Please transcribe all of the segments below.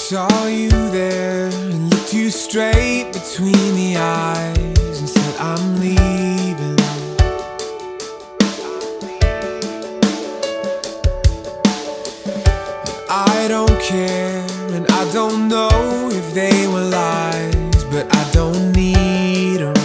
saw you there and looked you straight between the eyes and said, I'm leaving. I don't care and I don't know if they were lies, but I don't need them.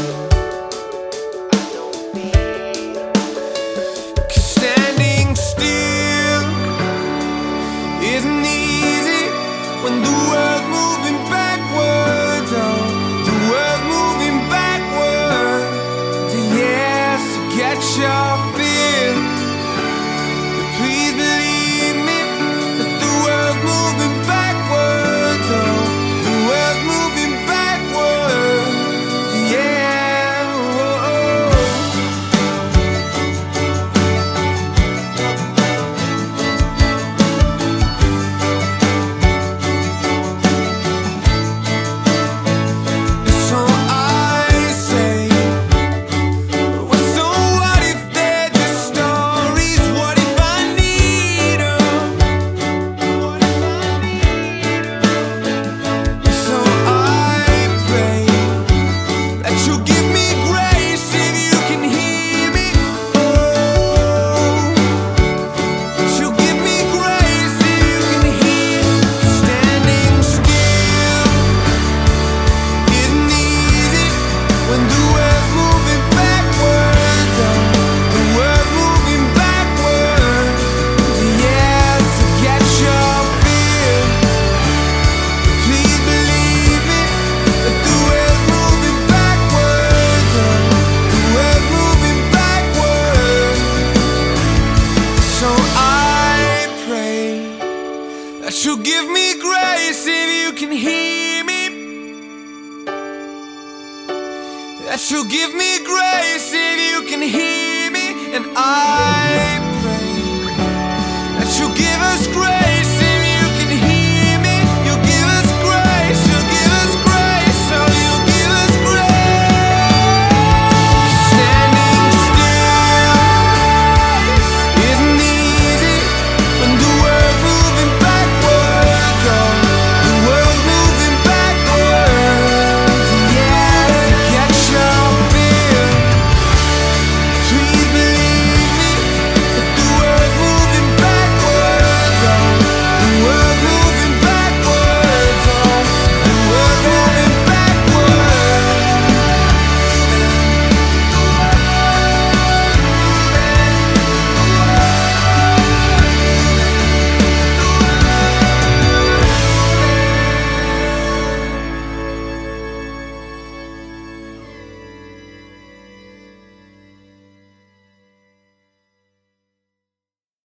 Standing still isn't easy when the world's moving backwards. Oh, the world's moving backwards. Yes, I get your feel, but please believe me that the world's moving backwards. Oh, the world's moving backwards. Yeah. Oh. So I say, well, so what if they're just stories? What if I need 'em? So I pray that you'll give me grace if you can hear me. Oh, that you'll give me grace if you can hear. Standing still isn't easy when the world's moving backwards. Oh, the world's moving backwards. Yes, I get your feel. Please believe me that the world's moving backwards. Oh, the world's moving backwards. So I pray that you'll give me grace if you can hear me. That you'll give me grace if you can hear me. And I pray that you'll give us grace